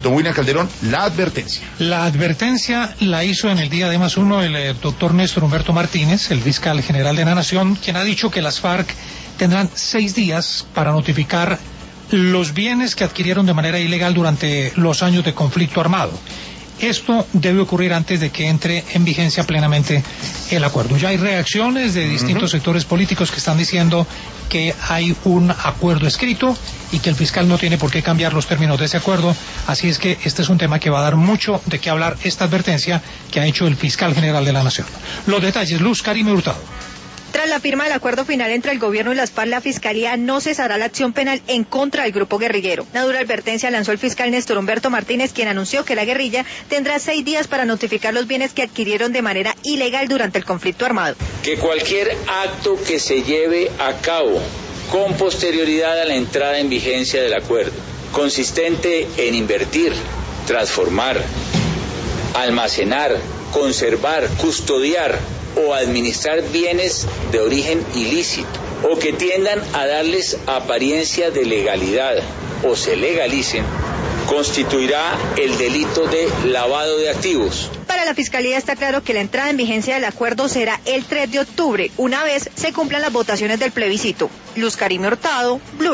Don William Calderón, la advertencia. La advertencia la hizo en el día de +1 el doctor Néstor Humberto Martínez, el fiscal general de la Nación, quien ha dicho que las FARC tendrán 6 días para notificar los bienes que adquirieron de manera ilegal durante los años de conflicto armado. Esto debe ocurrir antes de que entre en vigencia plenamente el acuerdo. Ya hay reacciones de distintos sectores políticos que están diciendo que hay un acuerdo escrito y que el fiscal no tiene por qué cambiar los términos de ese acuerdo. Así es que este es un tema que va a dar mucho de qué hablar, esta advertencia que ha hecho el fiscal general de la Nación. Los detalles, Luz Karime Hurtado. Tras la firma del acuerdo final entre el gobierno y las FARC, la Fiscalía no cesará la acción penal en contra del grupo guerrillero. Una dura advertencia lanzó el fiscal Néstor Humberto Martínez, quien anunció que la guerrilla tendrá 6 días para notificar los bienes que adquirieron de manera ilegal durante el conflicto armado. Que cualquier acto que se lleve a cabo con posterioridad a la entrada en vigencia del acuerdo, consistente en invertir, transformar, almacenar, conservar, custodiar o administrar bienes de origen ilícito, o que tiendan a darles apariencia de legalidad o se legalicen, constituirá el delito de lavado de activos. Para la Fiscalía está claro que la entrada en vigencia del acuerdo será el 3 de octubre, una vez se cumplan las votaciones del plebiscito. Luz Karime Hurtado, Blue.